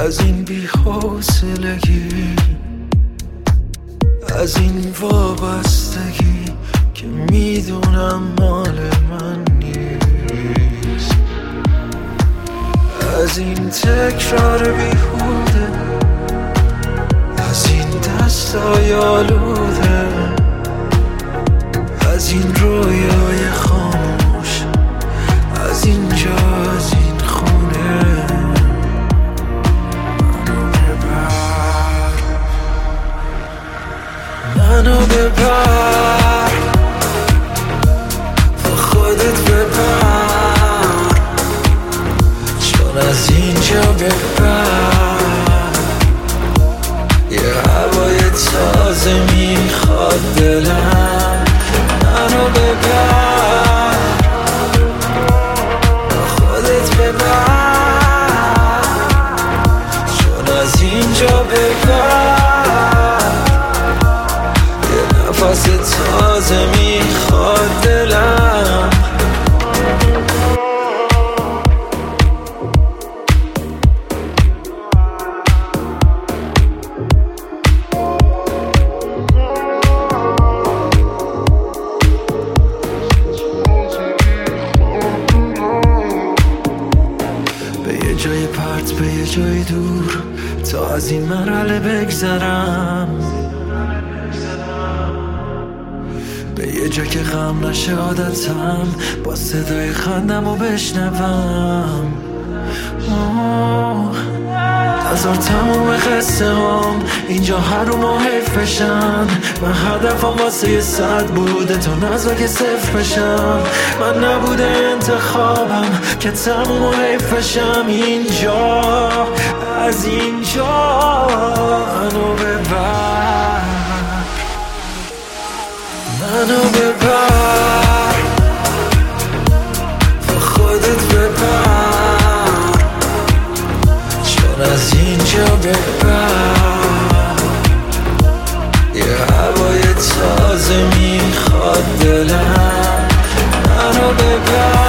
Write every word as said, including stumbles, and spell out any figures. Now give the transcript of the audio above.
از این بی‌حوصلگی، از این وابستگی که میدونم مال من نیست، از این تکرار بیهوده، از این دستای آلوده، از این رویای خاموش، از اینجا، از این خونه. منو ببر، با خودت ببر، چون از اینجا ببر یه هوای تازه میخواد دلم. منو ببر، با خودت ببر، چون از اینجا ببر نفس تازه میخواد دلم. به یه جای پرت، به یه جای دور، تا از این مرحله بگذرم، به یه جا که غم نشه عادتم، با صدای خندم رو بشنوم. هزار تموم قصه هم اینجا هر رو ما حیف بشن. من هدفم واسه یه صد بوده تا نزد که صفر بشم. من نبوده انتخابم که تموم و حیف بشم. اینجا، از اینجا منو ببر، منو ببر، با خودت ببر، چون از اینجا ببر یه هوای تازه میخواد دلم. منو ببر